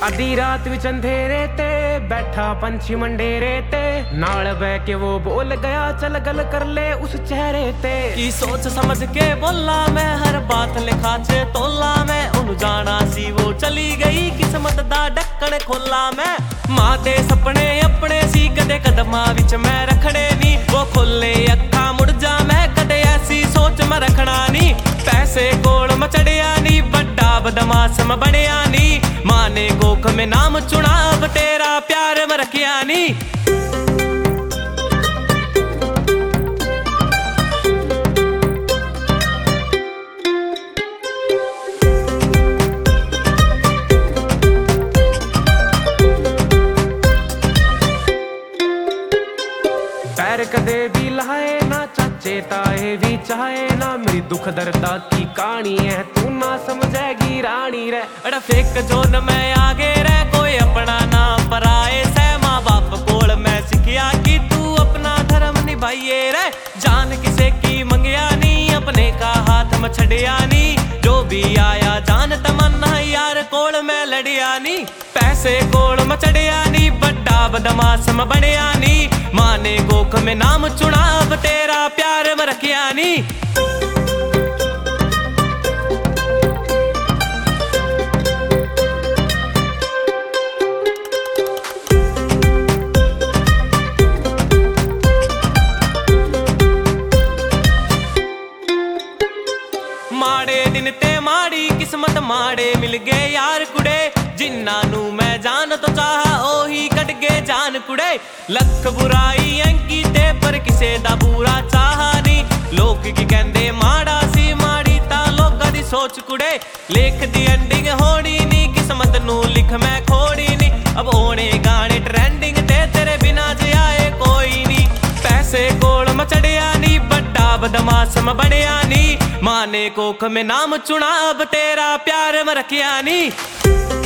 आधी रात विच अंधेरे ते बैठा पंछी मंडेरे ते नाल बह के वो बोल गया चल गल कर ले उस चेहरे ते। की सोच समझ के बोला मैं हर बात लिखा च तोला मैं उन्हें जाना सी वो चली गई किस्मत दा ढक्कन खोला मैं। मां दे सपने अपने सी कदे कदमां विच मैं रखने नी वो खोले अक्खां मुड़ जा मैं कदे ऐसी सोच मैं रखना नी। पैसे कोल मैं चढ़िया नी बड़ा बदमाश मैं बनिया नी मां ने गोख में नाम चुना अब तेरा प्यार मैं रखिया नी। पैर कदे भी लहाए ना चाचे ताए भी चाहे ना मेरी दुख दर्दा की कहानी है तू ना समझेगी रानी रे। अड़ा फेक जोन मैं आगे रह कोई अपना ना पराए सै माँ बाप कोल मैं सिखिया कि तू अपना धर्म निभाइए रे। जान किसे की मंगिया नी अपने का हाथ में छड़िया नी जो भी आया जान तमन्ना यार कोल मैं लड़िया नी। पैसे कोल मैं चढ़िया नी बड़ा बदमाश मैं बनिया नी मां ने गोख में नाम चुना अब तेरा प्यार मैं रखिया नी। माड़े दिन ते माड़ी किस्मत माड़े मिल गए यार कुड़े जिन्ना नू मैं जान तो चाहा ओही कट गए जान कुड़े। लख बुराई अंकी ते पर किसे दा बुरा चाहा नी लोग की कहंदे माड़ा सी माड़ी ता लोगां दी सोच कुड़े। लेख दी एंडिंग होनी नी किस्मत नू लिख मैं खोड़ी नी अब होने गाने ट्रेंडिंग ते तेरे बिना जे आए कोई नी। पैसे कोल मैं चढ़िया नी बड़ा बदमाश मैं बनिया नी मां ने कोख में नाम चुना अब तेरा प्यार मैं रखिया नी।